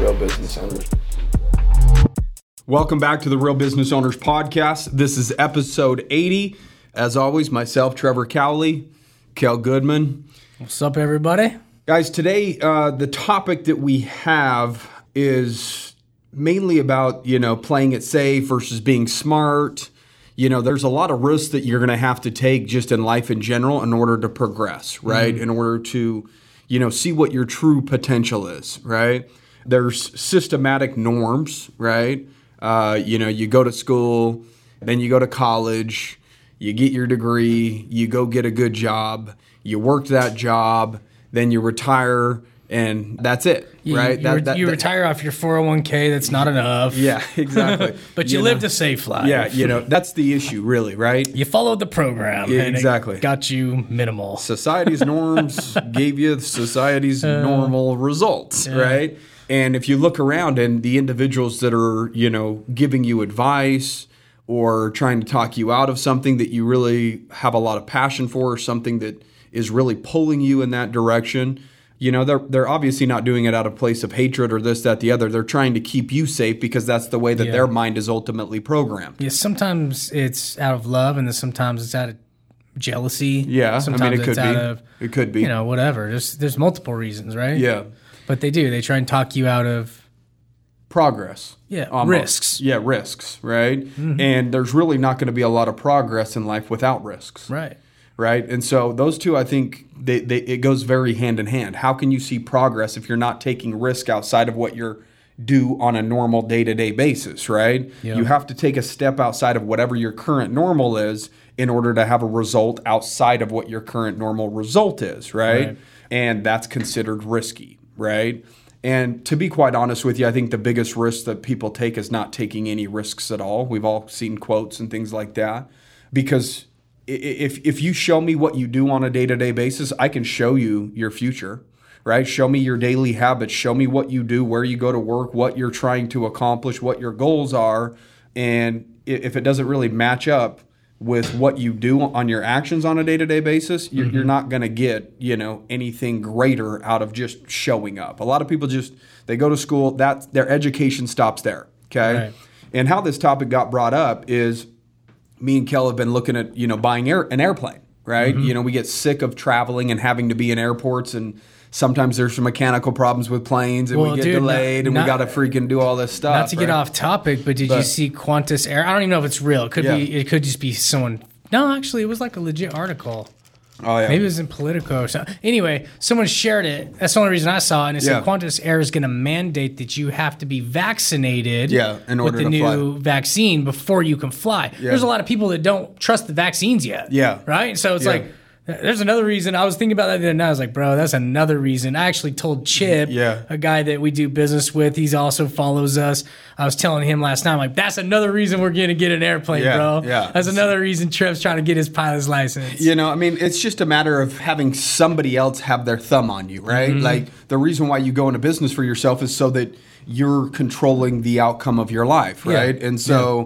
Real Business Owners. Welcome back to the Real Business Owners Podcast. This is episode 80. As always, myself, Trevor Cowley, Kel Goodman. What's up, everybody? Guys, today the topic that we have is mainly about, playing it safe versus being smart. There's a lot of risks that you're going to have to take just in life in general in order to progress, right? In order to, see what your true potential is, right? There's systematic norms, right? You go to school, then you go to college, you get your degree, you go get a good job, you work that job, then you retire, and that's it, right? You retire off your 401k, that's not enough. Yeah, exactly. But you lived a safe life. Yeah, that's the issue, really, right? You followed the program. Yeah, and exactly. It got you minimal. Society's norms gave you society's normal results, right? And if you look around and the individuals that are, giving you advice or trying to talk you out of something that you really have a lot of passion for, or something that is really pulling you in that direction, they're obviously not doing it out of place of hatred or this, that, the other. They're trying to keep you safe because that's the way that their mind is ultimately programmed. Yeah, sometimes it's out of love, and then sometimes it's out of jealousy. Yeah, sometimes it could be. Whatever. There's multiple reasons, right? Yeah. But they do. They try and talk you out of progress. Yeah, almost. Risks. Yeah, risks, right? Mm-hmm. And there's really not going to be a lot of progress in life without risks. Right? And so those two, I think, it goes very hand in hand. How can you see progress if you're not taking risk outside of what you're do on a normal day-to-day basis, right? Yeah. You have to take a step outside of whatever your current normal is in order to have a result outside of what your current normal result is, right? And that's considered risky, right? And to be quite honest with you, I think the biggest risk that people take is not taking any risks at all. We've all seen quotes and things like that. Because if you show me what you do on a day-to-day basis, I can show you your future, right? Show me your daily habits. Show me what you do, where you go to work, what you're trying to accomplish, what your goals are. And if it doesn't really match up with what you do on your actions on a day-to-day basis, you're not going to get, anything greater out of just showing up. A lot of people they go to school, their education stops there, okay? Right. And how this topic got brought up is me and Kel have been looking at, buying an airplane, right? Mm-hmm. We get sick of traveling and having to be in airports, and sometimes there's some mechanical problems with planes, and we get delayed, and we got to freaking do all this stuff. Not to get off topic, but did you see Qantas Air? I don't even know if it's real. It could be. It could just be someone. No, actually, it was like a legit article. Oh, yeah. Maybe it was in Politico or something. Anyway, someone shared it. That's the only reason I saw it. And it said Qantas Air is going to mandate that you have to be vaccinated in order with the new vaccine before you can fly. Yeah. There's a lot of people that don't trust the vaccines yet. Yeah. Right? So it's like, there's another reason. I was thinking about that the other night. I was like, bro, that's another reason. I actually told Chip, a guy that we do business with, he also follows us. I was telling him last night, I'm like, that's another reason we're going to get an airplane, bro. Yeah. That's another reason Trev's trying to get his pilot's license. It's just a matter of having somebody else have their thumb on you, right? Mm-hmm. Like, the reason why you go into business for yourself is so that you're controlling the outcome of your life, right? Yeah. And so,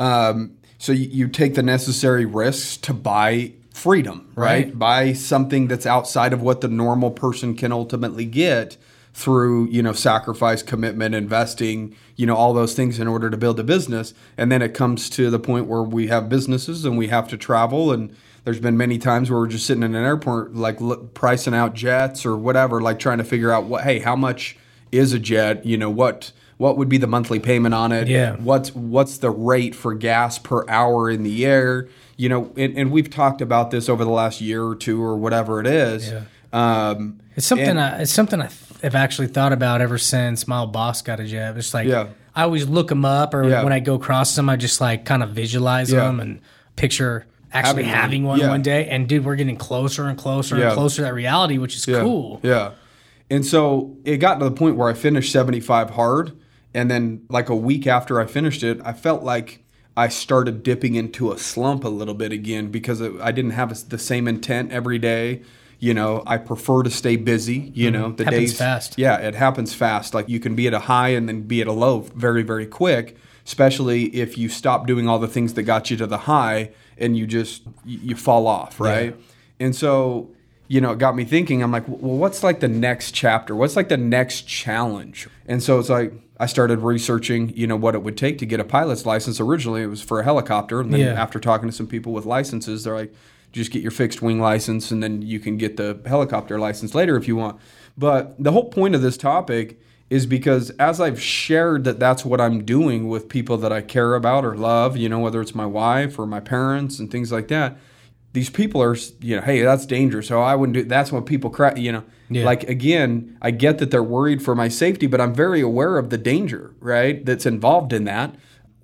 so you take the necessary risks to buy freedom, right? Buy something that's outside of what the normal person can ultimately get through, sacrifice, commitment, investing, all those things in order to build a business. And then it comes to the point where we have businesses and we have to travel. And there's been many times where we're just sitting in an airport, like pricing out jets or whatever, like trying to figure out how much is a jet? What would be the monthly payment on it? Yeah. What's the rate for gas per hour in the air? And we've talked about this over the last year or two or whatever it is. Yeah. It's something I've actually thought about ever since my old boss got a job. It's like I always look them up, or when I go across them, I just like kind of visualize them and picture actually having one day. And dude, we're getting closer and closer and closer to that reality, which is cool. Yeah. And so it got to the point where I finished 75 hard, and then like a week after I finished it, I felt like I started dipping into a slump a little bit again because I didn't have the same intent every day. I prefer to stay busy. The happens days fast. Yeah, it happens fast. Like, you can be at a high and then be at a low very, very quick, especially if you stop doing all the things that got you to the high and you fall off, right? Yeah. And so, it got me thinking. I'm like, well, what's like the next chapter? What's like the next challenge? And so it's like I started researching, what it would take to get a pilot's license. Originally, it was for a helicopter. And then after talking to some people with licenses, they're like, just get your fixed wing license and then you can get the helicopter license later if you want. But the whole point of this topic is because as I've shared that that's what I'm doing with people that I care about or love, whether it's my wife or my parents and things like that, these people are, hey, that's dangerous. So I wouldn't do. That's when people cry. Like again, I get that they're worried for my safety, but I'm very aware of the danger, right, that's involved in that.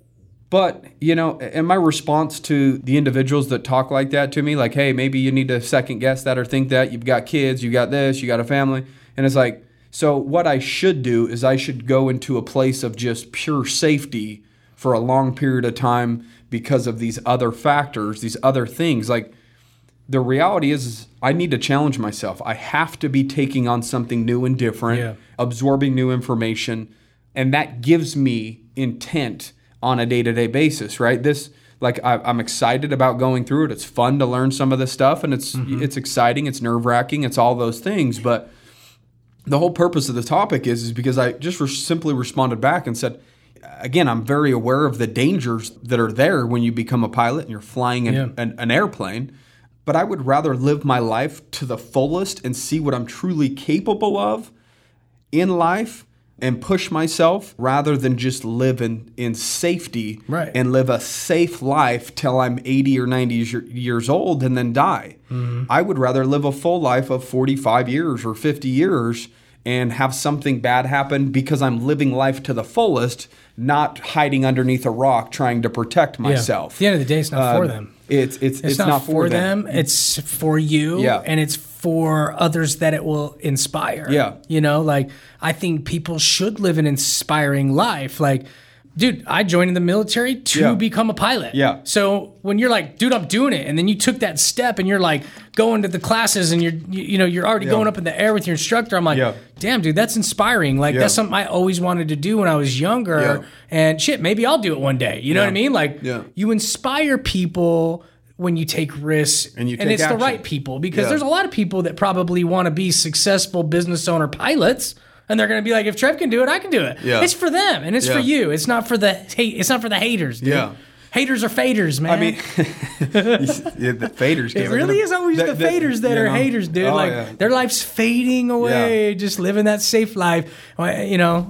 But and my response to the individuals that talk like that to me, like, hey, maybe you need to second guess that or think that you've got kids, you got this, you got a family, and it's like, so what I should do is I should go into a place of just pure safety for a long period of time because of these other factors, these other things. Like, the reality is I need to challenge myself. I have to be taking on something new and different, absorbing new information, and that gives me intent on a day-to-day basis, right? I'm excited about going through it. It's fun to learn some of this stuff, and it's exciting, it's nerve-wracking, it's all those things. But the whole purpose of the topic is because I just simply responded back and said, again, I'm very aware of the dangers that are there when you become a pilot and you're flying an airplane. But I would rather live my life to the fullest and see what I'm truly capable of in life and push myself rather than just live in safety and live a safe life till I'm 80 or 90 years old and then die. I would rather live a full life of 45 years or 50 years and have something bad happen because I'm living life to the fullest, not hiding underneath a rock trying to protect myself. At the end of the day, it's not for them. It's not for them. It's for you, and it's for others that it will inspire. I think people should live an inspiring life. Like, dude, I joined in the military to become a pilot. So when you're like, dude, I'm doing it, and then you took that step, and you're like going to the classes, and you're already going up in the air with your instructor. I'm like, damn, dude, that's inspiring. Like that's something I always wanted to do when I was younger. And shit, maybe I'll do it one day. You know what I mean? Like you inspire people when you take risks, and it's action. The right people, because there's a lot of people that probably want to be successful business owner pilots. And they're going to be like, if Trev can do it, I can do it. It's for them, and it's for you. It's not for the It's not for the haters, dude. Haters are faders, man. I mean, the faders. It really is always the faders that are haters, dude. Their life's fading away, just living that safe life. While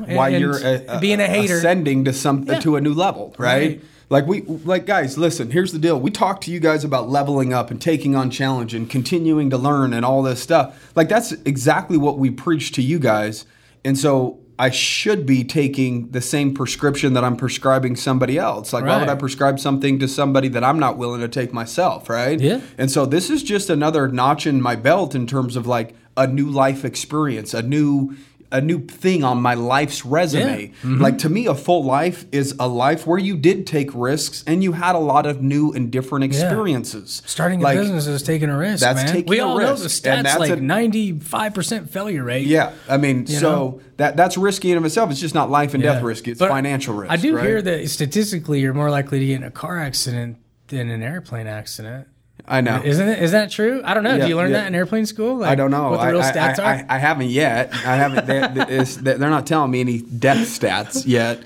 you're being a hater, ascending to to a new level, right? Like guys, listen, here's the deal. We talk to you guys about leveling up and taking on challenge and continuing to learn and all this stuff. Like that's exactly what we preach to you guys. And so I should be taking the same prescription that I'm prescribing somebody else. Like, why would I prescribe something to somebody that I'm not willing to take myself, right? And so this is just another notch in my belt in terms of like a new life experience, a new thing on my life's resume. Like to me, a full life is a life where you did take risks and you had a lot of new and different experiences. Starting a business is taking a risk, that's man. Taking we a all risk. know the stats, that's like 95% failure rate. I mean, that's risky in of itself. It's just not life and death risk. It's financial risk. I do hear that statistically you're more likely to get in a car accident than an airplane accident. I know. Isn't it? Is that true? I don't know. Do you learn that in airplane school? Like, I don't know. What the real stats are? I haven't yet. I haven't. They're not telling me any death stats yet.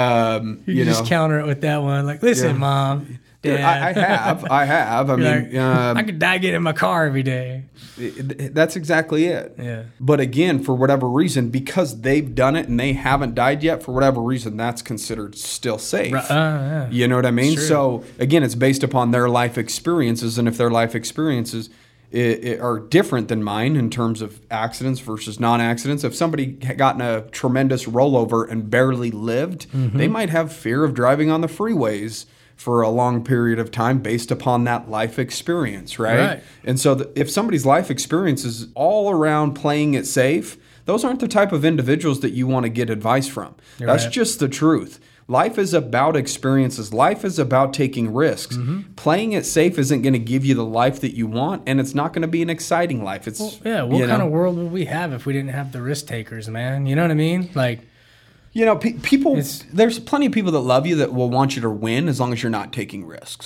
You just counter it with that one. Like, listen, Mom, Dad. I have. I mean, I could die getting in my car every day. That's exactly it. Yeah. But again, for whatever reason, because they've done it and they haven't died yet, for whatever reason, that's considered still safe. You know what I mean? So again, it's based upon their life experiences, and if their life experiences are different than mine in terms of accidents versus non-accidents. If somebody had gotten a tremendous rollover and barely lived, they might have fear of driving on the freeways for a long period of time based upon that life experience, right? And so if somebody's life experience is all around playing it safe, those aren't the type of individuals that you want to get advice from. That's just the truth. Life is about experiences. Life is about taking risks. Playing it safe isn't going to give you the life that you want, and it's not going to be an exciting life. It's what kind of world would we have if we didn't have the risk takers, man? You know what I mean? Like, you know, people. There's plenty of people that love you that will want you to win as long as you're not taking risks.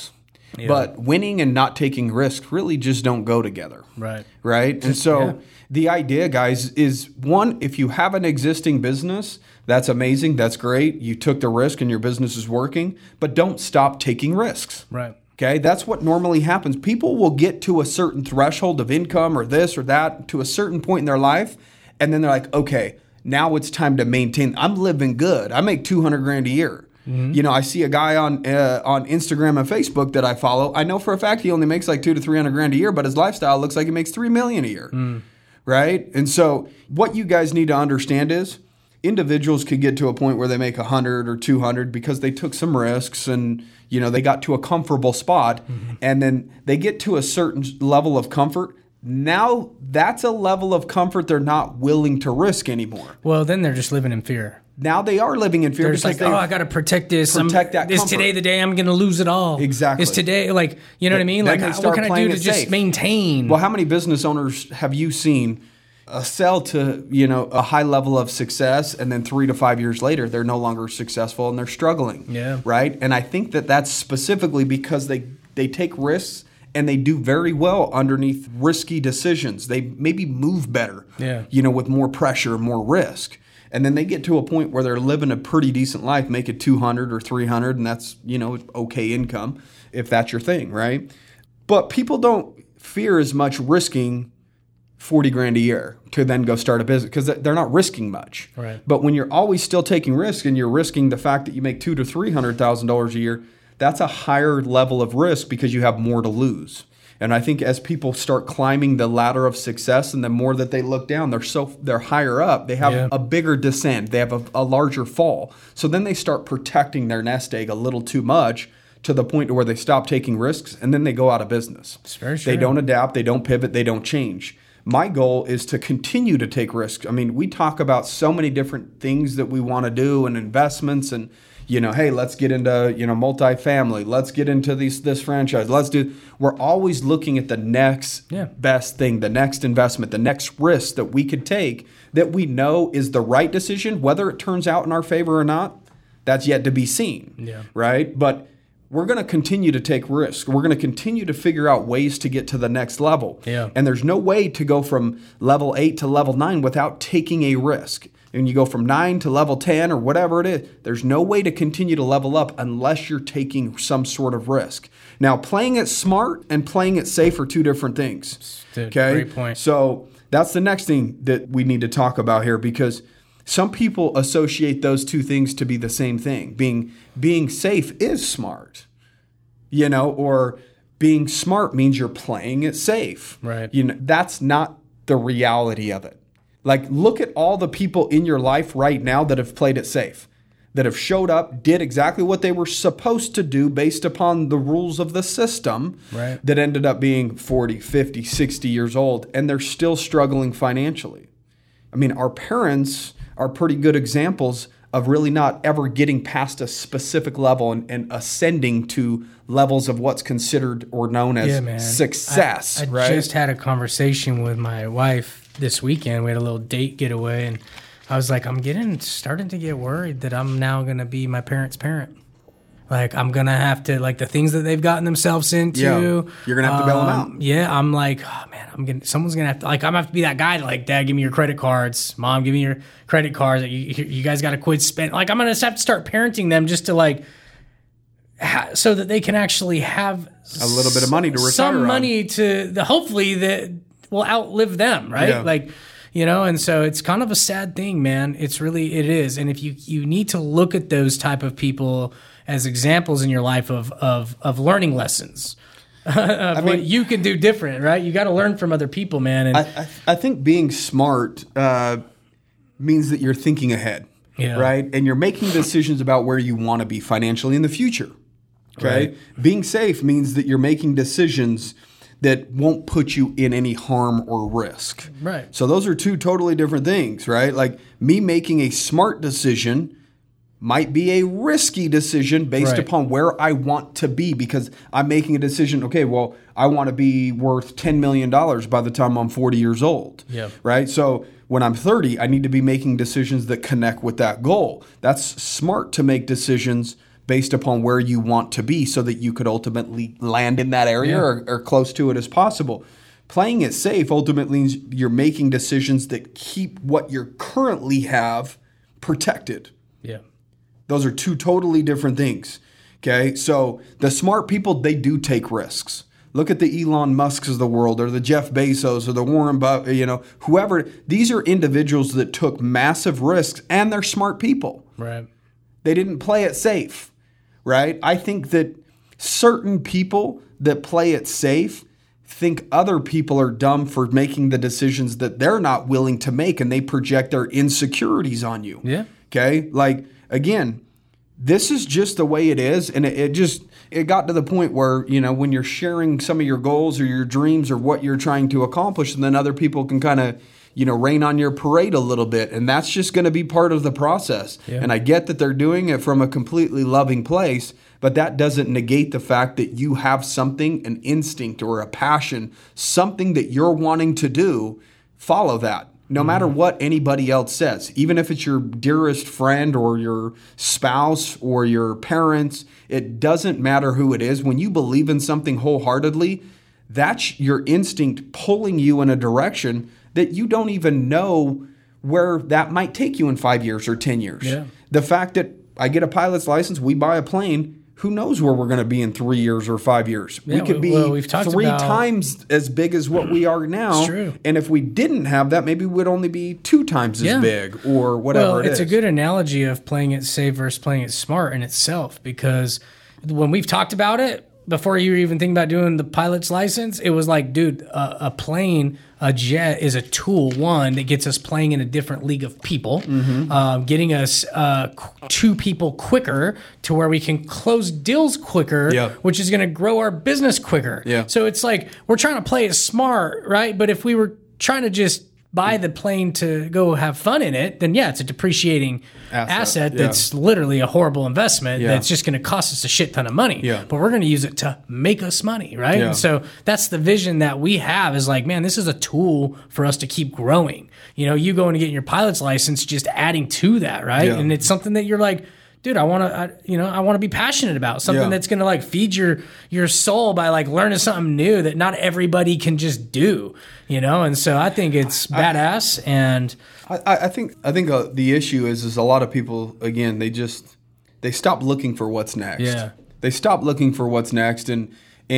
Yeah. But winning and not taking risks really just don't go together. Right? And so the idea, guys, is one, if you have an existing business, that's amazing. That's great. You took the risk and your business is working, but don't stop taking risks. Okay, that's what normally happens. People will get to a certain threshold of income or this or that to a certain point in their life, and then they're like, okay, now it's time to maintain. I'm living good. I make $200,000 a year. You know, I see a guy on Instagram and Facebook that I follow. I know for a fact he only makes like $200,000 to $300,000 a year, but his lifestyle looks like he makes $3 million a year. Right? And so what you guys need to understand is individuals could get to a point where they make 100 or 200 because they took some risks and, you know, they got to a comfortable spot and then they get to a certain level of comfort. Now that's a level of comfort they're not willing to risk anymore. Well, then they're just living in fear. Now they are living in fear. They're just like, I got to protect this. Is today the day I'm going to lose it all? Exactly. Is today, like, you know what I mean? Like, what can I do to just maintain? Well, how many business owners have you seen sell to, you know, a high level of success, and then 3 to 5 years later, they're no longer successful and they're struggling? Right? And I think that that's specifically because they take risks and they do very well underneath risky decisions. They maybe move better, you know, with more pressure, more risk. And then they get to a point where they're living a pretty decent life, make it 200 or 300, and that's, you know, okay income if that's your thing, right? But people don't fear as much risking $40,000 a year to then go start a business because they're not risking much. But when you're always still taking risks and you're risking the fact that you make $200,000 to $300,000 a year, that's a higher level of risk because you have more to lose. And I think as people start climbing the ladder of success, and the more that they look down, they're higher up. They have a bigger descent. They have a larger fall. So then they start protecting their nest egg a little too much to the point where they stop taking risks, and then they go out of business. It's very true. They don't adapt. They don't pivot. They don't change. My goal is to continue to take risks. I mean, we talk about so many different things that we want to do and investments and, you know, hey, let's get into, you know, multifamily. Let's get into this franchise. We're always looking at the next best thing, the next investment, the next risk that we could take that we know is the right decision. Whether it turns out in our favor or not, that's yet to be seen, right? But we're going to continue to take risks. We're going to continue to figure out ways to get to the next level. And there's no way to go from level 8 to level 9 without taking a risk. And you go from 9 to level 10 or whatever it is, there's no way to continue to level up unless you're taking some sort of risk. Now, playing it smart and playing it safe are two different things. Dude, great point. So that's the next thing that we need to talk about here, because some people associate those two things to be the same thing. Being safe is smart, you know, or being smart means you're playing it safe. You know, that's not the reality of it. Like, look at all the people in your life right now that have played it safe, that have showed up, did exactly what they were supposed to do based upon the rules of the system, that ended up being 40, 50, 60 years old, and they're still struggling financially. I mean, our parents are pretty good examples of really not ever getting past a specific level and ascending to levels of what's considered or known as success. I just had a conversation with my wife this weekend. We had a little date getaway, and I was like, I'm starting to get worried that I'm now going to be my parents' parent. Like, I'm going to have to, like, the things that they've gotten themselves into. You're going to have to bail them out. I'm like, oh, man, someone's going to have to, like, I'm going to have to be that guy, like, Dad, give me your credit cards. Mom, give me your credit cards. You guys got to quit spending. Like, I'm going to have to start parenting them just to, like, so that they can actually have a little bit of money to retire some money to, hopefully, that will outlive them, right? Like, you know, and so it's kind of a sad thing, man. It is. And if you need to look at those type of people as examples in your life of learning lessons, what you can do different, right? You got to learn from other people, man. And I think being smart means that you're thinking ahead, right? And you're making decisions about where you want to be financially in the future, okay? Being safe means that you're making decisions that won't put you in any harm or risk. So those are two totally different things, right? Like, me making a smart decision might be a risky decision based upon where I want to be, because I'm making a decision, okay, well, I want to be worth $10 million by the time I'm 40 years old, right? So when I'm 30, I need to be making decisions that connect with that goal. That's smart to make decisions based upon where you want to be so that you could ultimately land in that area or close to it as possible. Playing it safe ultimately means you're making decisions that keep what you currently have protected. Yeah. Those are two totally different things. Okay. So the smart people, they do take risks. Look at the Elon Musks of the world, or the Jeff Bezos, or the Warren Buffett, whoever. These are individuals that took massive risks, and they're smart people. Right. They didn't play it safe, right? I think that certain people that play it safe think other people are dumb for making the decisions that they're not willing to make, and they project their insecurities on you. Yeah. Okay? Like, again, this is just the way it is, and it got to the point where, when you're sharing some of your goals or your dreams or what you're trying to accomplish, and then other people can kind of, rain on your parade a little bit, and that's just going to be part of the process. Yeah. And I get that they're doing it from a completely loving place, but that doesn't negate the fact that you have something, an instinct or a passion, something that you're wanting to do. Follow that. No matter what anybody else says, even if it's your dearest friend or your spouse or your parents, it doesn't matter who it is. When you believe in something wholeheartedly, that's your instinct pulling you in a direction that you don't even know where that might take you in 5 years or 10 years. Yeah. The fact that I get a pilot's license, we buy a plane, who knows where we're going to be in 3 years or 5 years? Yeah, we could be three times as big as what we are now. It's true. And if we didn't have that, maybe we'd only be 2 times as big or whatever it is. It's a good analogy of playing it safe versus playing it smart in itself, because when we've talked about it, before you were even thinking about doing the pilot's license, it was like, dude, a plane, a jet is a tool, one, that gets us playing in a different league of people, getting us 2 people quicker to where we can close deals quicker, which is going to grow our business quicker. Yeah. So it's like we're trying to play it smart, right? But if we were trying to just buy the plane to go have fun in it, then it's a depreciating asset that's literally a horrible investment that's just going to cost us a shit ton of money. Yeah. But we're going to use it to make us money, right? Yeah. And so that's the vision that we have, is like, man, this is a tool for us to keep growing. You going to get your pilot's license, just adding to that, right? Yeah. And it's something that you're like, dude, I want to be passionate about something that's going to like feed your soul by like learning something new that not everybody can just do, And so I think it's badass. And I think the issue is a lot of people, again, they stop looking for what's next. Yeah. They stop looking for what's next. And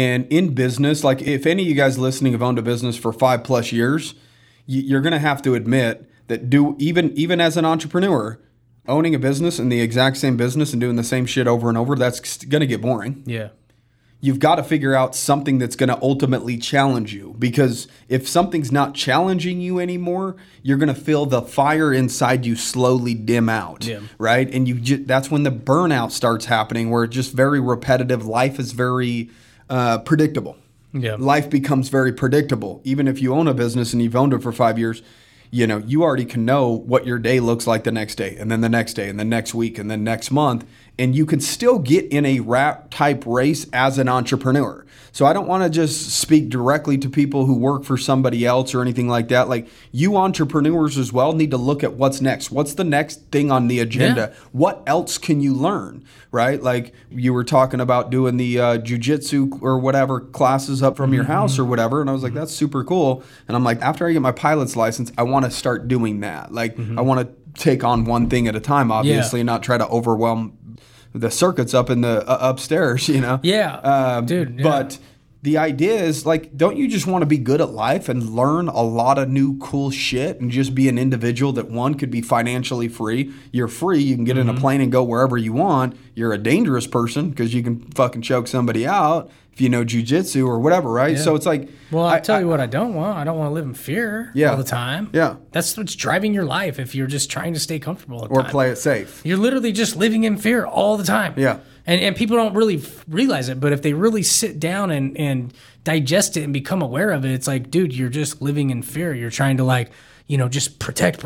in business, like if any of you guys listening have owned a business for 5+ years, you're going to have to admit that even as an entrepreneur, owning a business and the exact same business and doing the same shit over and over, that's going to get boring. Yeah. You've got to figure out something that's going to ultimately challenge you, because if something's not challenging you anymore, you're going to feel the fire inside you slowly dim out, right? And that's when the burnout starts happening, where it's just very repetitive. Life is very predictable. Yeah. Life becomes very predictable. Even if you own a business and you've owned it for 5 years, you already can know what your day looks like the next day, and then the next day, and then next week, and then next month. And you can still get in a rat type race as an entrepreneur. So I don't want to just speak directly to people who work for somebody else or anything like that. Like, you entrepreneurs as well need to look at what's next. What's the next thing on the agenda? Yeah. What else can you learn, right? Like you were talking about doing the jujitsu or whatever classes up from your house or whatever. And I was like, that's super cool. And I'm like, after I get my pilot's license, I want to start doing that. Like I want to take on one thing at a time, obviously, not try to overwhelm the circuits up in the upstairs, Yeah. Dude. Yeah. But the idea is, like, don't you just want to be good at life and learn a lot of new cool shit and just be an individual that, one, could be financially free. You're free. You can get in a plane and go wherever you want. You're a dangerous person because you can fucking choke somebody out if you know jujitsu or whatever, right? Yeah. So it's like... Well, I tell you what I don't want. I don't want to live in fear all the time. Yeah. That's what's driving your life if you're just trying to stay comfortable all the time. Or play it safe. You're literally just living in fear all the time. Yeah. And people don't really realize it, but if they really sit down and digest it and become aware of it, it's like, dude, you're just living in fear. You're trying to, like, just protect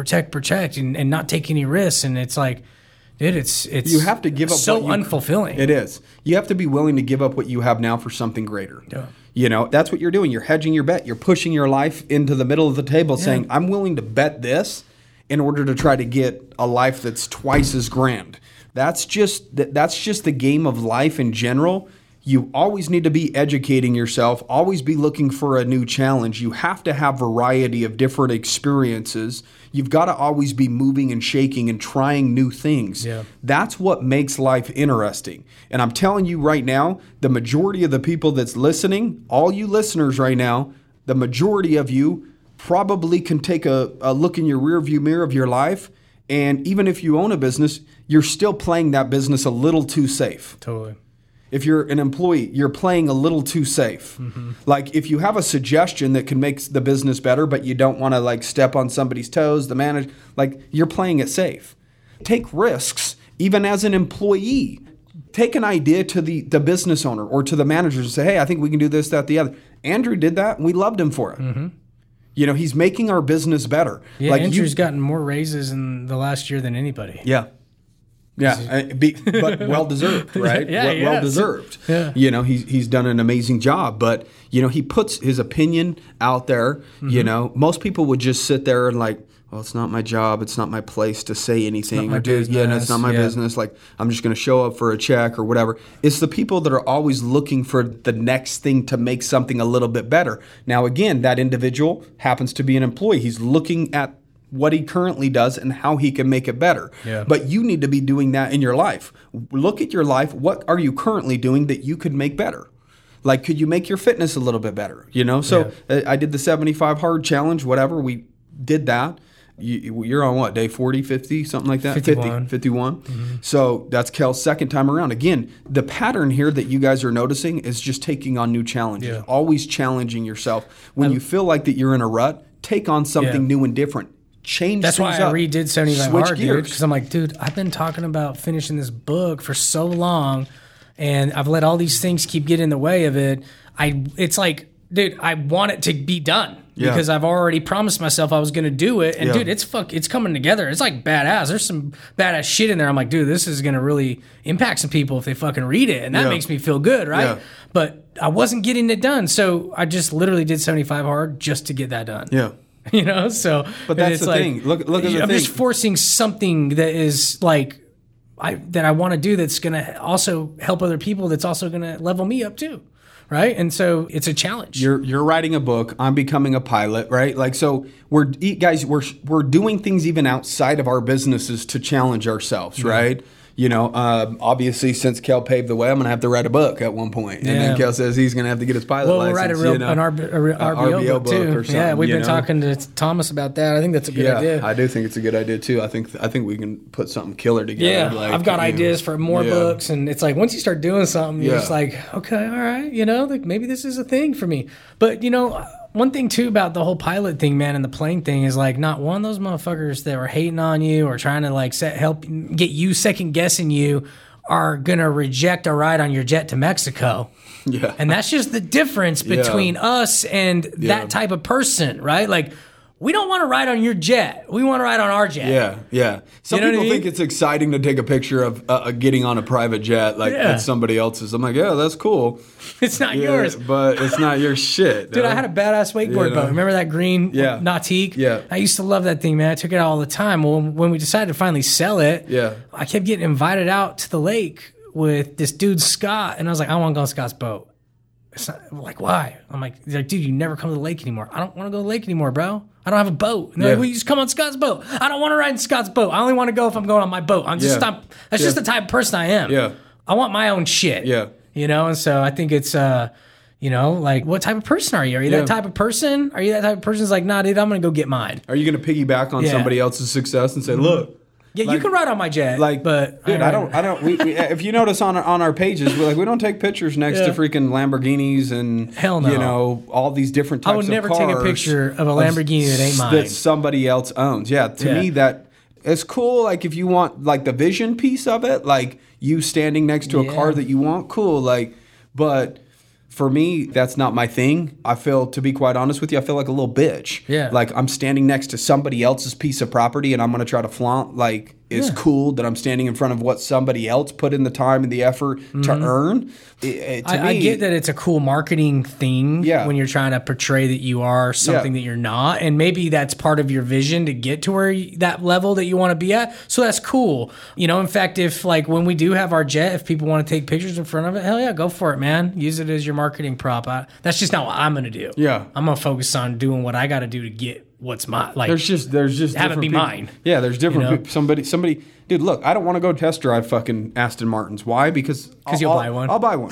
and not take any risks. And it's like, dude, it's you have to give up so unfulfilling. It is. You have to be willing to give up what you have now for something greater. Yeah. That's what you're doing. You're hedging your bet. You're pushing your life into the middle of the table saying, I'm willing to bet this in order to try to get a life that's twice as grand. That's just the game of life in general. You always need to be educating yourself, always be looking for a new challenge. You have to have variety of different experiences. You've got to always be moving and shaking and trying new things. Yeah. That's what makes life interesting. And I'm telling you right now, the majority of the people that's listening, all you listeners right now, the majority of you probably can take a look in your rearview mirror of your life. And even if you own a business, you're still playing that business a little too safe. Totally. If you're an employee, you're playing a little too safe. Mm-hmm. Like if you have a suggestion that can make the business better, but you don't want to like step on somebody's toes, the manager, like you're playing it safe. Take risks, even as an employee. Take an idea to the business owner or to the manager and say, hey, I think we can do this, that, the other. Andrew did that, and we loved him for it. Mm-hmm. You know, he's making our business better. Yeah, like Andrew's gotten more raises in the last year than anybody. Yeah. Yeah, but well-deserved, right? Well-deserved. Yeah. You know, he's done an amazing job, but, you know, he puts his opinion out there. Mm-hmm. You know, most people would just sit there and like, well, it's not my job. It's not my place to say anything. It's not my business. Like, I'm just going to show up for a check or whatever. It's the people that are always looking for the next thing to make something a little bit better. Now, again, that individual happens to be an employee. He's looking at what he currently does and how he can make it better. Yeah. But you need to be doing that in your life. Look at your life. What are you currently doing that you could make better? Like, could you make your fitness a little bit better? You know, so I did the 75 hard challenge, whatever. We did that. You're on what, day 40, 50, something like that? 51. 51. Mm-hmm. So that's Kel's second time around. Again, the pattern here that you guys are noticing is just taking on new challenges, always challenging yourself. When you feel like that you're in a rut, take on something new and different. Change That's why I redid 75 Hard, gears. dude. Because I'm like, dude, I've been talking about finishing this book for so long, and I've let all these things keep getting in the way of it. It's like, dude, I want it to be done because I've already promised myself I was going to do it. And dude, it's coming together. It's like badass. There's some badass shit in there. I'm like, dude, this is going to really impact some people if they fucking read it. And that makes me feel good, right? Yeah. But I wasn't getting it done. So I just literally did 75 Hard just to get that done. Yeah. You know, so but that's the thing. Look at the thing. I'm just forcing something that is like that I want to do that's going to also help other people. That's also going to level me up too, right? And so it's a challenge. You're writing a book. I'm becoming a pilot, right? Like so, we're doing things even outside of our businesses to challenge ourselves, right? You know, obviously, since Kel paved the way, I'm going to have to write a book at one point. And then Kel says he's going to have to get his pilot license. We'll write an RBO book too. Or something. Yeah, we've been talking to Thomas about that. I think that's a good idea. I do think it's a good idea too. I think we can put something killer together. Yeah, like, I've got ideas for more books. And it's like, once you start doing something, you're just like, okay, all right, you know, like maybe this is a thing for me. But, you know, one thing too about the whole pilot thing, man, and the plane thing is like not one of those motherfuckers that were hating on you or trying to like help get you second guessing you are gonna reject a ride on your jet to Mexico. Yeah, and that's just the difference between us and that type of person, right? Like, we don't want to ride on your jet. We want to ride on our jet. Yeah, yeah. Some people think it's exciting to take a picture of getting on a private jet like that's somebody else's. I'm like, yeah, that's cool. It's not yours. But it's not your shit. Dude, I had a badass wakeboard boat. Remember that green Nautique? Yeah. I used to love that thing, man. I took it out all the time. Well, when we decided to finally sell it, I kept getting invited out to the lake with this dude, Scott. And I was like, I want to go on Scott's boat. It's not, like, why? I'm like, he's like, dude, you never come to the lake anymore. I don't want to go to the lake anymore, bro. I don't have a boat. And they're like, well, you just come on Scott's boat. I don't want to ride in Scott's boat. I only want to go if I'm going on my boat. That's just the type of person I am. Yeah. I want my own shit. Yeah. You know, and so I think it's, you know, like, what type of person are you? Are you that type of person? Are you that type of person that's like, nah, dude, I'm going to go get mine? Are you going to piggyback on somebody else's success and say, look, yeah, like, you can ride on my jet, but dude, I don't. We, if you notice on our pages, we don't take pictures next to freaking Lamborghinis and hell no. You know, all these different types of cars. I would never take a picture of a Lamborghini that ain't mine that somebody else owns. Yeah, to me that it's cool. Like if you want like the vision piece of it, like you standing next to a car that you want, cool. Like, but for me, that's not my thing. I feel, to be quite honest with you, I feel like a little bitch. Yeah. Like I'm standing next to somebody else's piece of property and I'm going to try to flaunt like is cool, that I'm standing in front of what somebody else put in the time and the effort to earn. I get that it's a cool marketing thing when you're trying to portray that you are something that you're not. And maybe that's part of your vision to get to where that level that you want to be at. So that's cool. You know, in fact, if like when we do have our jet, if people want to take pictures in front of it, hell yeah, go for it, man. Use it as your marketing prop. That's just not what I'm going to do. Yeah. I'm going to focus on doing what I got to do to get what's mine. Like, there's just have it be people. Mine. Yeah, there's different people. Somebody, dude, look, I don't want to go test drive fucking Aston Martins. Why? Because you'll buy one. I'll buy one.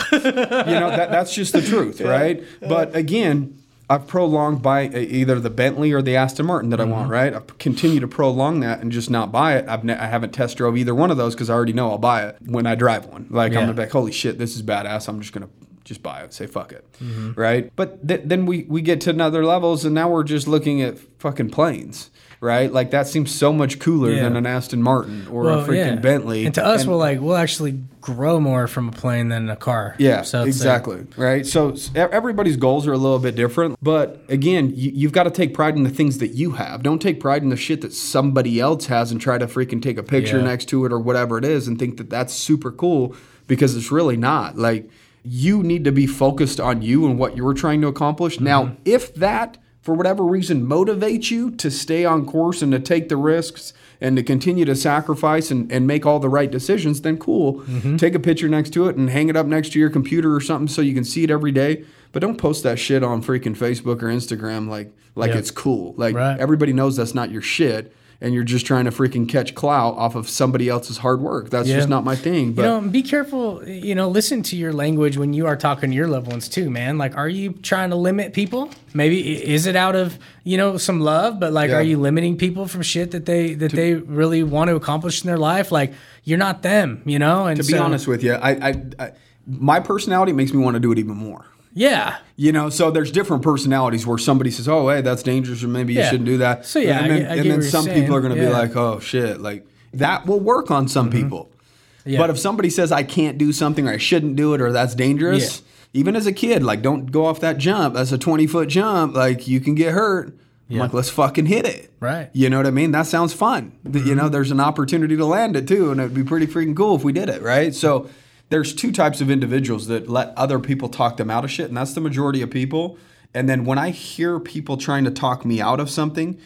That's just the truth, right? But again, I've prolonged by either the Bentley or the Aston Martin that I want, right? I continue to prolong that and just not buy it. I haven't test drove either one of those because I already know I'll buy it when I drive one. Like, I'm gonna be like, holy shit, this is badass. I'm just gonna just buy it, say fuck it, right? But then we get to another levels, and now we're just looking at fucking planes, right? Like, that seems so much cooler than an Aston Martin or a freaking Bentley. And to us, we'll actually grow more from a plane than a car. Yeah, so exactly, right? So everybody's goals are a little bit different, but again, you've got to take pride in the things that you have. Don't take pride in the shit that somebody else has and try to freaking take a picture next to it or whatever it is and think that that's super cool, because it's really not. Like, you need to be focused on you and what you're trying to accomplish. Now, if that, for whatever reason, motivates you to stay on course and to take the risks and to continue to sacrifice and make all the right decisions, then cool. Take a picture next to it and hang it up next to your computer or something so you can see it every day. But don't post that shit on freaking Facebook or Instagram like it's cool. Like, everybody knows that's not your shit. And you're just trying to freaking catch clout off of somebody else's hard work. That's just not my thing. But be careful. Listen to your language when you are talking to your loved ones too, man. Like, are you trying to limit people? Maybe is it out of some love? But like, are you limiting people from shit that they really want to accomplish in their life? Like, you're not them, And to be honest with you, I my personality makes me want to do it even more. Yeah. So there's different personalities where somebody says, oh, hey, that's dangerous, or maybe you shouldn't do that. So, yeah, and then some people are going to be like, oh, shit. Like, that will work on some people. Yeah. But if somebody says I can't do something or I shouldn't do it or that's dangerous, even as a kid, like, don't go off that jump. That's a 20-foot jump. Like, you can get hurt. I'm like, let's fucking hit it. Right. You know what I mean? That sounds fun. There's an opportunity to land it, too, and it'd be pretty freaking cool if we did it, right? So there's two types of individuals that let other people talk them out of shit, and that's the majority of people. And then when I hear people trying to talk me out of something,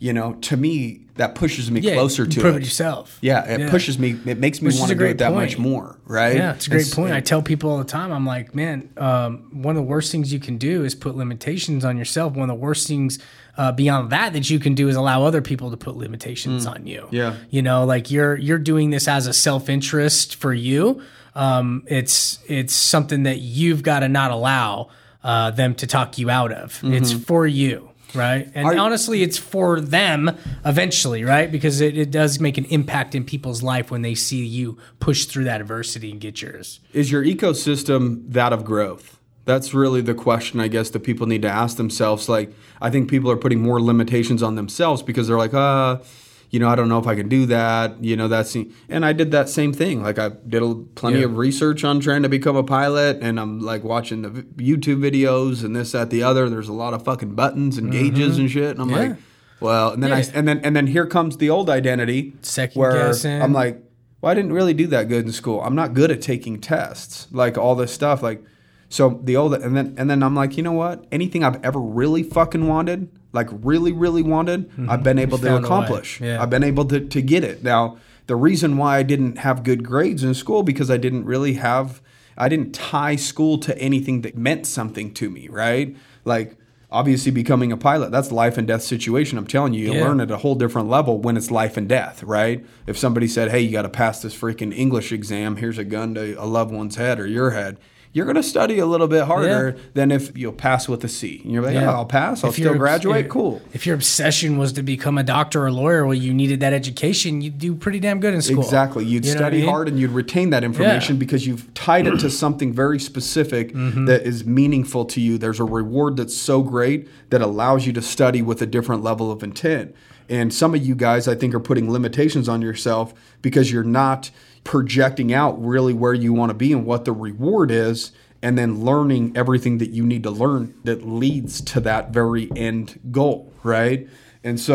to me, that pushes me closer to it. Prove it yourself. Yeah, it pushes me. It makes me want to do it that much more, right? Yeah, it's a great point. I tell people all the time, I'm like, man, one of the worst things you can do is put limitations on yourself. One of the worst things beyond that you can do is allow other people to put limitations on you. Yeah. Like you're doing this as a self-interest for you. It's something that you've got to not allow them to talk you out of. It's for you, right? And honestly, it's for them eventually, right? Because it does make an impact in people's life when they see you push through that adversity and get yours. Is your ecosystem that of growth? That's really the question, I guess, that people need to ask themselves. Like, I think people are putting more limitations on themselves because they're like, I don't know if I can do that. And I did that same thing. Like, I did plenty of research on trying to become a pilot, and I'm like watching the YouTube videos and this, that, the other. There's a lot of fucking buttons and gauges and shit. And I'm like, well, and then and then here comes the old identity second guessing. I'm like, well, I didn't really do that good in school. I'm not good at taking tests, like all this stuff, like. So the old, and then I'm like, you know what? Anything I've ever really fucking wanted, like really, really wanted, I've been able to accomplish. Yeah. I've been able to get it. Now, the reason why I didn't have good grades in school, because I didn't tie school to anything that meant something to me, right? Like, obviously becoming a pilot, that's life and death situation. I'm telling you, learn at a whole different level when it's life and death, right? If somebody said, hey, you got to pass this freaking English exam, here's a gun to a loved one's head or your head, you're going to study a little bit harder than if you'll pass with a C. And you're like, I'll pass. I'll still graduate. Cool. If your obsession was to become a doctor or a lawyer, well, you needed that education, you'd do pretty damn good in school. Exactly. You'd study hard and you'd retain that information because you've tied it to something very specific that is meaningful to you. There's a reward that's so great that allows you to study with a different level of intent. And some of you guys, I think, are putting limitations on yourself because you're not projecting out really where you want to be and what the reward is, and then learning everything that you need to learn that leads to that very end goal, right? And so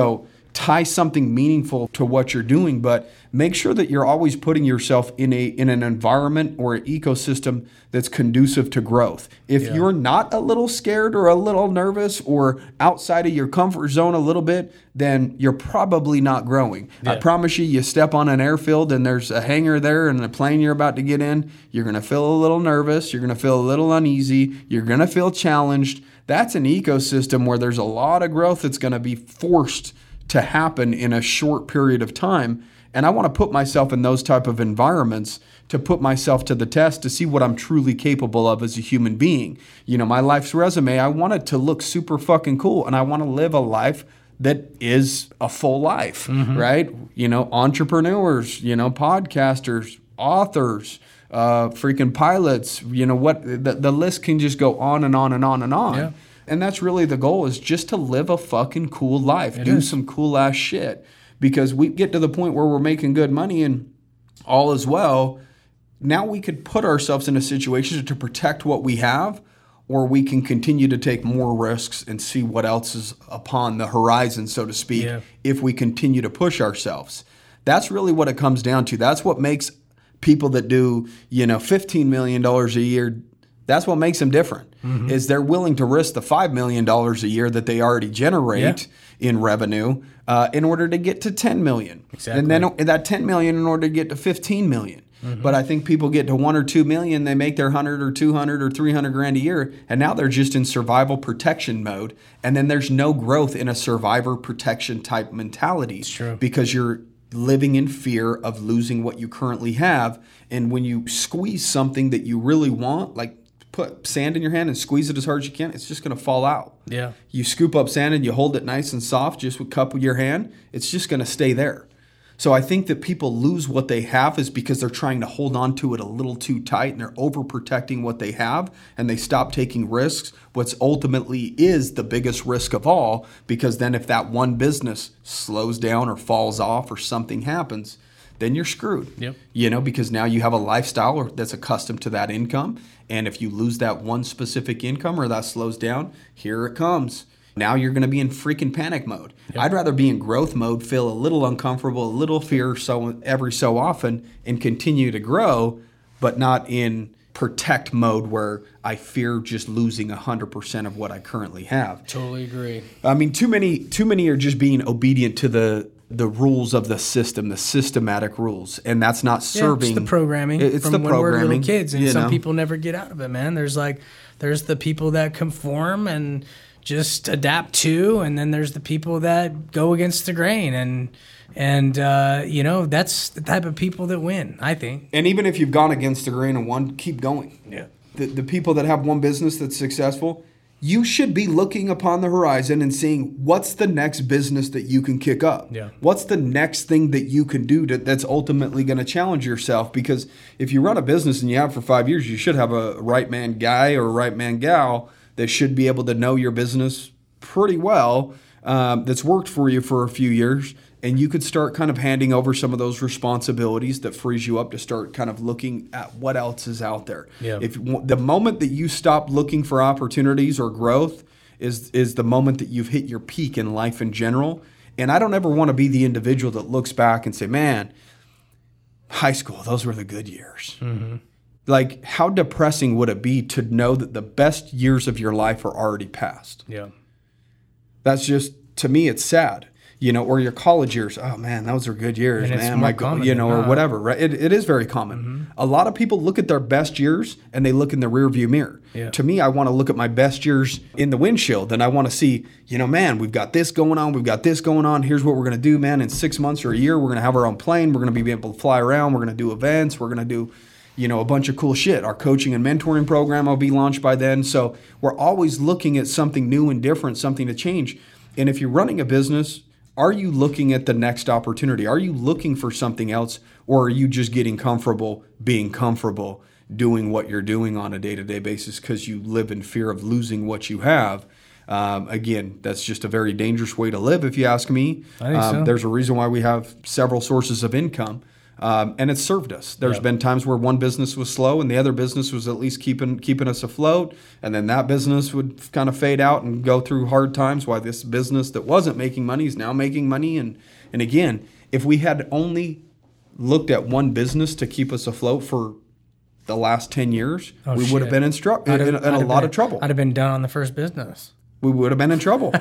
tie something meaningful to what you're doing, but make sure that you're always putting yourself in an environment or an ecosystem that's conducive to growth. If you're not a little scared or a little nervous or outside of your comfort zone a little bit, then you're probably not growing. I promise you step on an airfield and there's a hangar there and the plane you're about to get in, you're going to feel a little nervous, you're going to feel a little uneasy, you're going to feel challenged. That's an ecosystem where there's a lot of growth that's going to be forced to happen in a short period of time. And I want to put myself in those type of environments to put myself to the test to see what I'm truly capable of as a human being. You know, my life's resume, I want it to look super fucking cool. And I want to live a life that is a full life, right? You know, entrepreneurs, you know, podcasters, authors, freaking pilots, you know, what the list can just go on and on and on and on. Yeah. And that's really the goal, is just to live a fucking cool life, do some cool ass shit. Because we get to the point where we're making good money and all is well. Now we could put ourselves in a situation to protect what we have, or we can continue to take more risks and see what else is upon the horizon, so to speak, if we continue to push ourselves. That's really what it comes down to. That's what makes people that do, you know, $15 million a year, that's what makes them different, is they're willing to risk the $5 million a year that they already generate in revenue in order to get to 10 million. Exactly. And then that 10 million in order to get to 15 million. But I think people get to 1 or 2 million, they make their 100 or 200 or 300 grand a year, and now they're just in survival protection mode. And then there's no growth in a survivor protection type mentality. It's true. Because you're living in fear of losing what you currently have. And when you squeeze something that you really want, like put sand in your hand and squeeze it as hard as you can, it's just going to fall out. Yeah. You scoop up sand and you hold it nice and soft just with cup of your hand, it's just going to stay there. So I think that people lose what they have is because they're trying to hold on to it a little too tight and they're overprotecting what they have, and they stop taking risks, what's ultimately is the biggest risk of all, because then if that one business slows down or falls off or something happens, then you're screwed. Yep. You know, because now you have a lifestyle that's accustomed to that income. And if you lose that one specific income or that slows down, here it comes. Now you're going to be in freaking panic mode. Yep. I'd rather be in growth mode, feel a little uncomfortable, a little fear every so often, and continue to grow, but not in protect mode where I fear just losing 100% of what I currently have. Totally agree. I mean, too many are just being obedient to the rules of the system, the systematic rules, and that's not serving. It's the programming. It's from the when programming. We're little kids, and some people never get out of it, man. There's the people that conform and just adapt to, and then there's the people that go against the grain, and you know, that's the type of people that win, I think. And even if you've gone against the grain on one, keep going. Yeah. The people that have one business that's successful, you should be looking upon the horizon and seeing what's the next business that you can kick up. Yeah. What's the next thing that you can do that's ultimately going to challenge yourself? Because if you run a business and you have for 5 years, you should have a right man guy or a right man gal that should be able to know your business pretty well, that's worked for you for a few years. And you could start kind of handing over some of those responsibilities that frees you up to start kind of looking at what else is out there. Yeah. If the moment that you stop looking for opportunities or growth is the moment that you've hit your peak in life in general. And I don't ever want to be the individual that looks back and say, man, high school, those were the good years. Mm-hmm. Like, how depressing would it be to know that the best years of your life are already past? Yeah. That's just, to me, it's sad. You know, or your college years. Oh man, those are good years, man. Or whatever, right? It is very common. Mm-hmm. A lot of people look at their best years and they look in the rearview mirror. Yeah. To me, I want to look at my best years in the windshield, and I want to see, you know, man, we've got this going on. We've got this going on. Here's what we're going to do, man. In 6 months or a year, we're going to have our own plane. We're going to be able to fly around. We're going to do events. We're going to do, you know, a bunch of cool shit. Our coaching and mentoring program will be launched by then. So we're always looking at something new and different, something to change. And if you're running a business, are you looking at the next opportunity? Are you looking for something else, or are you just getting comfortable being comfortable doing what you're doing on a day-to-day basis because you live in fear of losing what you have? Again, that's just a very dangerous way to live, if you ask me. I think so. There's a reason why we have several sources of income. And it's served us. There's been times where one business was slow and the other business was at least keeping us afloat. And then that business would kind of fade out and go through hard times while this business that wasn't making money is now making money. And again, if we had only looked at one business to keep us afloat for the last 10 years, we would have been in a lot of trouble. I'd have been done on the first business. We would have been in trouble.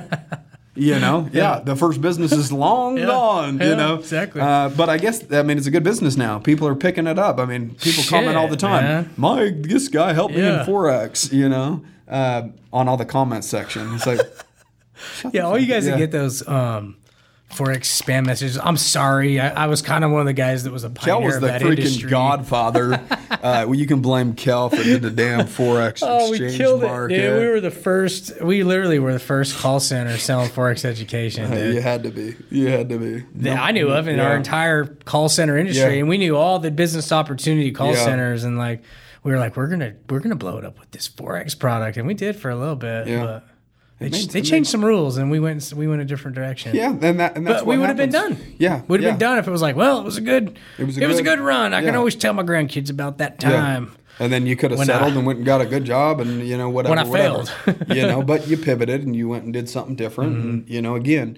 The first business is long gone, Exactly. But I guess, it's a good business now. People are picking it up. People comment all the time. Man. This guy helped me in Forex, on all the comment section. It's like, all you guys that get those Forex spam messages. I'm sorry. I was kind of one of the guys that was a pioneer of that industry. Kel was the freaking godfather. You can blame Kel for the damn Forex exchange we killed market. It, dude. We were the first. We literally were the first call center selling Forex education. Dude. You had to be. That I knew of in our entire call center industry, and we knew all the business opportunity call centers, and we were like, we're gonna blow it up with this Forex product, and we did for a little bit. Yeah. But they changed some rules, and we went a different direction. Yeah, and that's but we would have been done. Yeah, would have been done if it was like, well, it was a good run. I can always tell my grandkids about that time. Yeah. And then you could have settled and went and got a good job, and whatever. When I failed, but you pivoted and you went and did something different. Mm-hmm. And again,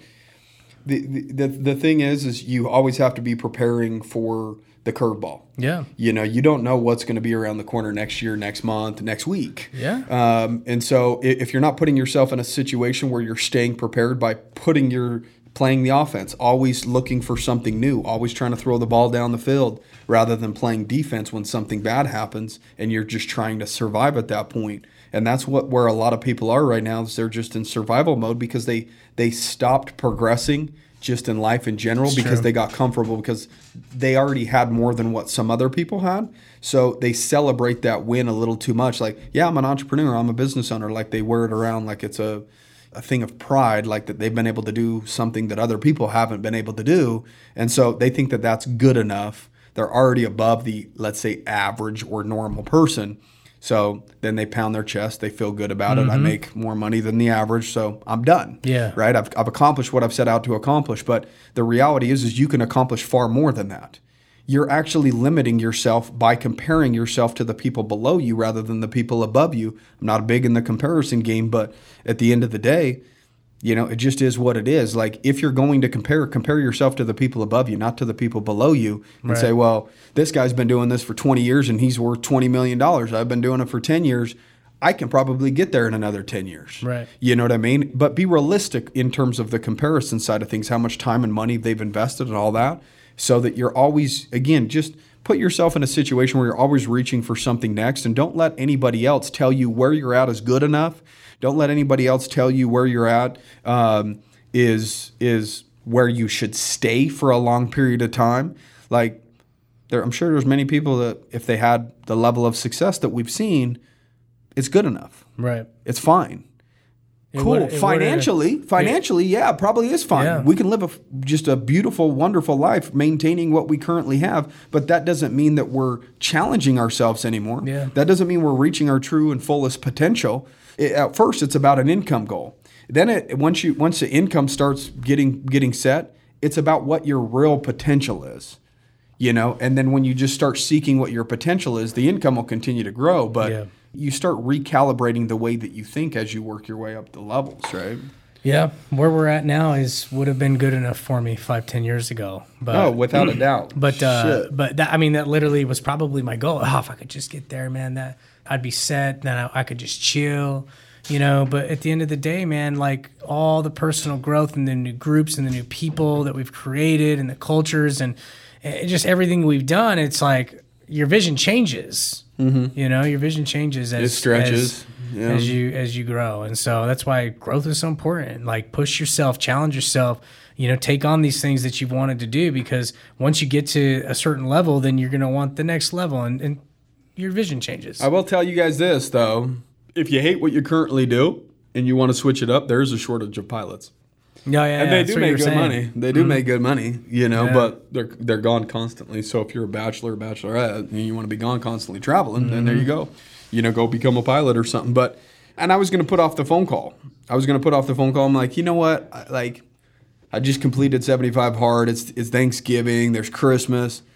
the thing is you always have to be preparing for the curveball. Yeah. You don't know what's going to be around the corner next year, next month, next week. Yeah. And so if you're not putting yourself in a situation where you're staying prepared by playing the offense, always looking for something new, always trying to throw the ball down the field rather than playing defense when something bad happens and you're just trying to survive at that point. And that's where a lot of people are right now, is they're just in survival mode because they stopped progressing just in life in general because they got comfortable because they already had more than what some other people had. So they celebrate that win a little too much. Like, yeah, I'm an entrepreneur, I'm a business owner. Like they wear it around like it's a thing of pride, like that they've been able to do something that other people haven't been able to do. And so they think that that's good enough. They're already above the, let's say, average or normal person. So then they pound their chest. They feel good about it. I make more money than the average, so I'm done. Yeah. Right? I've accomplished what I've set out to accomplish. But the reality is you can accomplish far more than that. You're actually limiting yourself by comparing yourself to the people below you rather than the people above you. I'm not big in the comparison game, but at the end of the day, it just is what it is. Like if you're going to compare yourself to the people above you, not to the people below you, and say, well, this guy's been doing this for 20 years and he's worth $20 million. I've been doing it for 10 years. I can probably get there in another 10 years. Right. You know what I mean? But be realistic in terms of the comparison side of things, how much time and money they've invested and all that, so that you're always, again, just put yourself in a situation where you're always reaching for something next, and don't let anybody else tell you where you're at is good enough. Don't let anybody else tell you where you're at is where you should stay for a long period of time. Like, I'm sure there's many people that if they had the level of success that we've seen, it's good enough. Right. It's fine. Cool. Financially, yeah, probably is fine. Yeah. We can live just a beautiful, wonderful life maintaining what we currently have, but that doesn't mean that we're challenging ourselves anymore. Yeah. That doesn't mean we're reaching our true and fullest potential. At first, it's about an income goal. Then once the income starts getting set, it's about what your real potential is. And then when you just start seeking what your potential is, the income will continue to grow, but you start recalibrating the way that you think as you work your way up the levels, right? Yeah, where we're at now would have been good enough for me 5-10 years ago. But, without a doubt. But that literally was probably my goal. Oh, if I could just get there, man, that I'd be set. Then I could just chill, But at the end of the day, man, like all the personal growth and the new groups and the new people that we've created and the cultures and just everything we've done, it's like your vision changes. Mm-hmm. Your vision changes as it stretches. As you grow. And so that's why growth is so important. Like push yourself, challenge yourself, take on these things that you've wanted to do, because once you get to a certain level, then you're going to want the next level and your vision changes. I will tell you guys this though. If you hate what you currently do and you want to switch it up, there's a shortage of pilots. Yeah, and they do make good money. They do make good money, but they're gone constantly. So if you're a bachelor or bachelorette and you want to be gone constantly traveling, then there you go. Go become a pilot or something. And I was going to put off the phone call. I'm like, you know what? I just completed 75 hard. It's Thanksgiving. There's Christmas.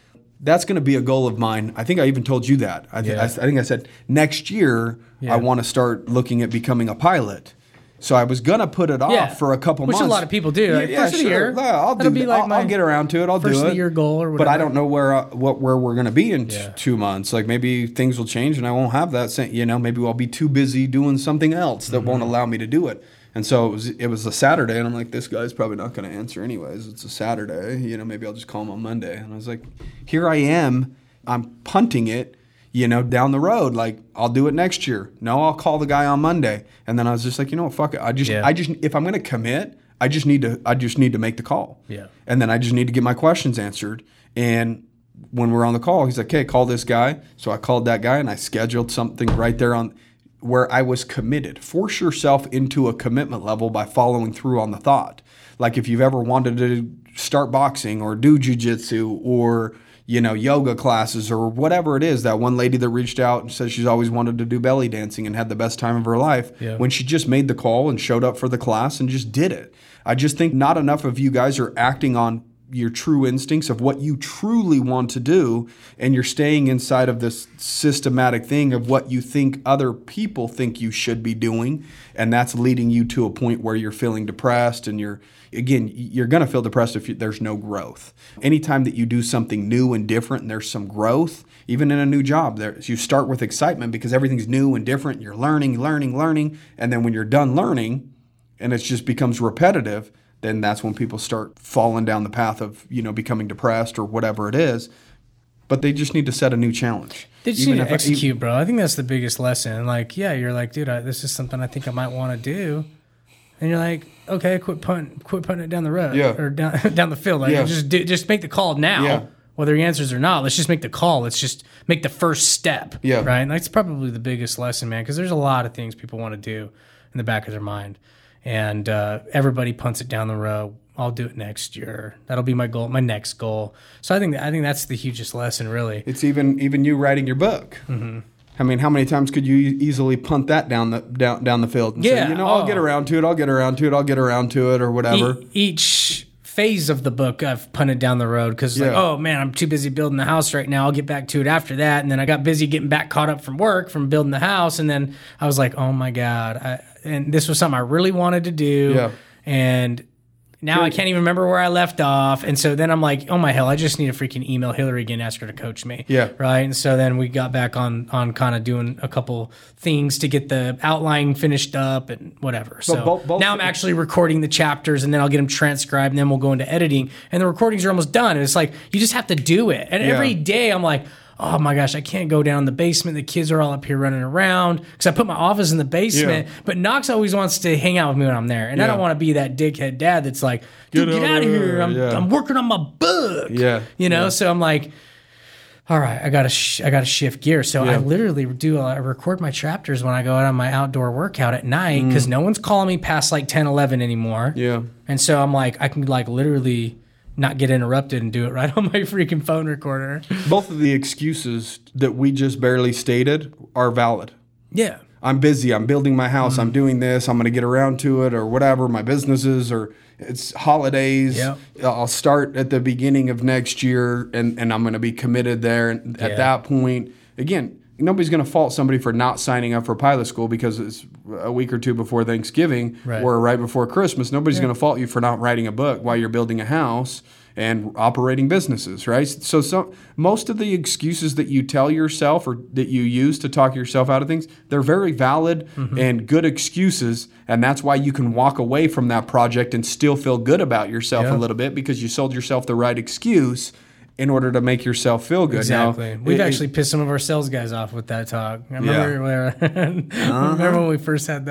that's going to be a goal of mine. I think I even told you that. I think I said next year I want to start looking at becoming a pilot. So I was going to put it off for a couple months. Which a lot of people do. Like, first of the year. I'll get around to it. I'll do it. First of the year goal or whatever. But I don't know where we're going to be in 2 months. Like maybe things will change and I won't have that. Maybe I'll be too busy doing something else that won't allow me to do it. And so it was a Saturday, and I'm like, this guy's probably not going to answer anyways. It's a Saturday. Maybe I'll just call him on Monday. And I was like, here I am. I'm punting it, down the road. Like, I'll do it next year. No, I'll call the guy on Monday. And then I was just like, fuck it. I just if I'm going to commit, I just need to make the call. Yeah. And then I just need to get my questions answered. And when we're on the call, he's like, hey, call this guy. So I called that guy, and I scheduled something right there on where I was committed. Force yourself into a commitment level by following through on the thought. Like if you've ever wanted to start boxing or do jiu-jitsu or, yoga classes or whatever it is, that one lady that reached out and said she's always wanted to do belly dancing and had the best time of her life when she just made the call and showed up for the class and just did it. I just think not enough of you guys are acting on your true instincts of what you truly want to do, and you're staying inside of this systematic thing of what you think other people think you should be doing, and that's leading you to a point where you're feeling depressed, and you're going to feel depressed if there's no growth. Anytime that you do something new and different and there's some growth, even in a new job, you start with excitement because everything's new and different, you're learning, and then when you're done learning and it just becomes repetitive, then that's when people start falling down the path of, becoming depressed or whatever it is. But they just need to set a new challenge. They just need to execute, bro. I think that's the biggest lesson. Like, you're like, dude, this is something I think I might want to do. And you're like, okay, quit putting it down the road or down the field. Like, just make the call now. Yeah. Whether he answers or not, let's just make the call. Let's just make the first step. Yeah. Right? And that's probably the biggest lesson, man, because there's a lot of things people want to do in the back of their mind. And everybody punts it down the road. I'll do it next year. That'll be my goal, my next goal. So I think that's the hugest lesson, really. It's even you writing your book. Mm-hmm. I mean, how many times could you easily punt that down the field and say, I'll get around to it, or whatever. Each phase of the book I've punted down the road because oh man, I'm too busy building the house right now. I'll get back to it after that. And then I got busy getting back caught up from work from building the house. And then I was like, oh my God. And this was something I really wanted to do. Yeah. And now I can't even remember where I left off. And so then I'm like, oh my hell, I just need to freaking email Hillary again, ask her to coach me. Yeah. Right. And so then we got back on kind of doing a couple things to get the outline finished up and whatever. So now I'm actually recording the chapters, and then I'll get them transcribed, and then we'll go into editing, and the recordings are almost done. And it's like, you just have to do it. And every day I'm like, oh my gosh, I can't go down in the basement. The kids are all up here running around because I put my office in the basement. Yeah. But Knox always wants to hang out with me when I'm there. And I don't want to be that dickhead dad that's like, dude, get out of here. I'm working on my book. Yeah. So I'm like, all right, I gotta shift gears. So I literally I record my chapters when I go out on my outdoor workout at night because no one's calling me past like 10, 11 anymore. Yeah. And so I'm like, I can like literally not get interrupted and do it right on my freaking phone recorder. Both of the excuses that we just barely stated are valid. Yeah. I'm busy. I'm building my house. I'm doing this. I'm going to get around to it or whatever. My businesses or it's holidays. Yep. I'll start at the beginning of next year and I'm going to be committed there. And at that point, again, nobody's going to fault somebody for not signing up for pilot school because it's a week or two before Thanksgiving or right before Christmas. Nobody's going to fault you for not writing a book while you're building a house and operating businesses, right? So most of the excuses that you tell yourself or that you use to talk yourself out of things, they're very valid and good excuses, and that's why you can walk away from that project and still feel good about yourself a little bit because you sold yourself the right excuse in order to make yourself feel good. Exactly. Now, we've actually pissed some of our sales guys off with that talk. I remember, remember when we first had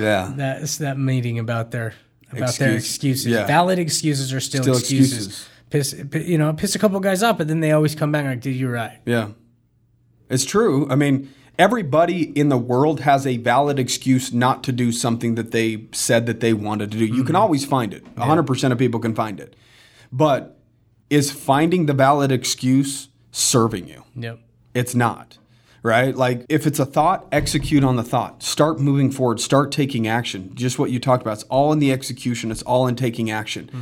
that meeting about their excuses. Yeah. Valid excuses are still excuses. Piss a couple guys off, but then they always come back like, dude, you're right. Yeah. It's true. I mean, everybody in the world has a valid excuse not to do something that they said that they wanted to do. You can always find it. 100% of people can find it. But is finding the valid excuse serving you? Yep. It's not, right? Like if it's a thought, execute on the thought. Start moving forward. Start taking action. Just what you talked about. It's all in the execution. It's all in taking action.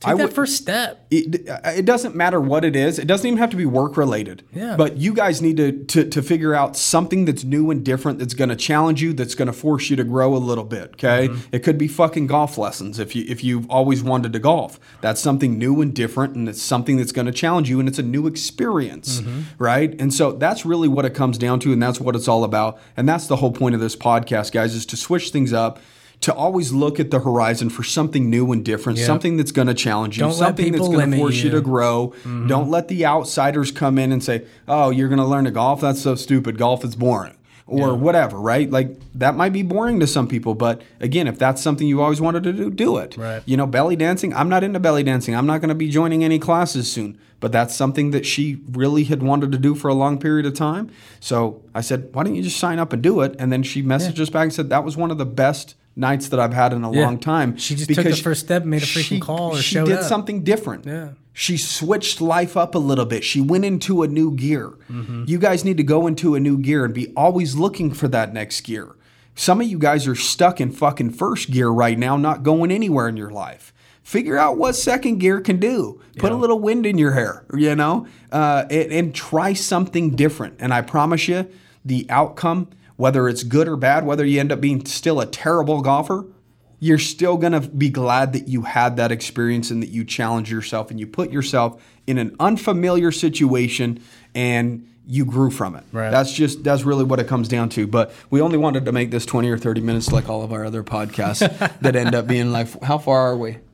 Take that first step. It doesn't matter what it is. It doesn't even have to be work related. Yeah. But you guys need to figure out something that's new and different, that's going to challenge you, that's going to force you to grow a little bit. Okay. Mm-hmm. It could be fucking golf lessons. If you've always wanted to golf, that's something new and different, and it's something that's going to challenge you, and it's a new experience, right? And so that's really what it comes down to, and that's what it's all about. And that's the whole point of this podcast, guys, is to switch things up, to always look at the horizon for something new and different, something that's going to challenge you, something that's going to force you to grow. Mm-hmm. Don't let the outsiders come in and say, oh, you're going to learn to golf? That's so stupid. Golf is boring. Or whatever, right? Like, that might be boring to some people, but again, if that's something you always wanted to do, do it. Right. You know, belly dancing, I'm not into belly dancing. I'm not going to be joining any classes soon, but that's something that she really had wanted to do for a long period of time. So I said, why don't you just sign up and do it? And then she messaged us back and said, that was one of the best nights that I've had in a long time. She just took the first step, made a freaking call, or showed up. She did something different. Yeah. She switched life up a little bit. She went into a new gear. Mm-hmm. You guys need to go into a new gear and be always looking for that next gear. Some of you guys are stuck in fucking first gear right now, not going anywhere in your life. Figure out what second gear can do. Put a little wind in your hair, you know, and try something different. And I promise you, the outcome, whether it's good or bad, whether you end up being still a terrible golfer, you're still going to be glad that you had that experience and that you challenged yourself and you put yourself in an unfamiliar situation and you grew from it. Right. That's really what it comes down to. But we only wanted to make this 20 or 30 minutes like all of our other podcasts that end up being like, how far are we?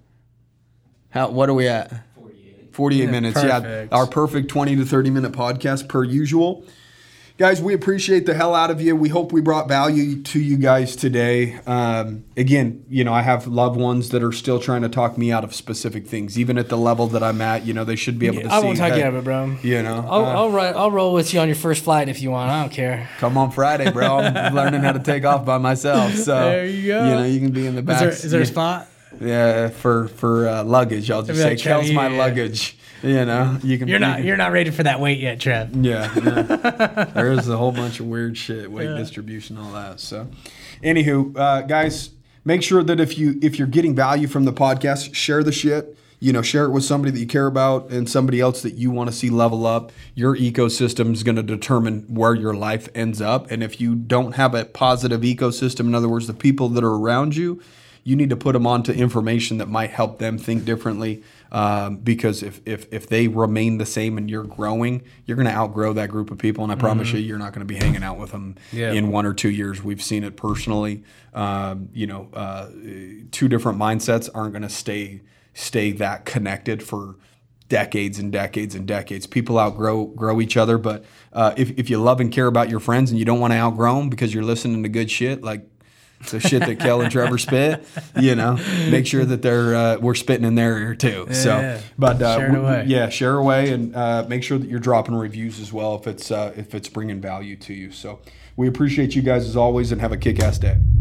What are we at? 48 minutes. Perfect. Yeah, our perfect 20 to 30 minute podcast per usual. Guys, we appreciate the hell out of you. We hope we brought value to you guys today. Again, you know, I have loved ones that are still trying to talk me out of specific things, even at the level that I'm at. You know, they should be able to see. I won't talk you out of it, bro. You know, I'll roll with you on your first flight if you want. I don't care. Come on Friday, bro. I'm learning how to take off by myself. So there you go. You know, you can be in the back. Is there a spot? Yeah, for luggage. I'll just say, Kel's my luggage. You know, You're not ready for that weight yet, Trev. Yeah. There is a whole bunch of weird shit, weight distribution, all that. So, anywho, guys, make sure that if you're getting value from the podcast, share the shit. You know, share it with somebody that you care about and somebody else that you want to see level up. Your ecosystem is going to determine where your life ends up. And if you don't have a positive ecosystem, in other words, the people that are around you, you need to put them onto information that might help them think differently. Because if they remain the same and you're growing, you're going to outgrow that group of people. And I promise you're not going to be hanging out with them in 1 or 2 years. We've seen it personally. Two different mindsets aren't going to stay that connected for decades and decades and decades. People outgrow each other. But if you love and care about your friends and you don't want to outgrow them because you're listening to good shit, like the shit that Kel and Trevor spit, you know, make sure that we're spitting in their ear too. But share away and make sure that you're dropping reviews as well if it's bringing value to you. So we appreciate you guys as always and have a kick-ass day.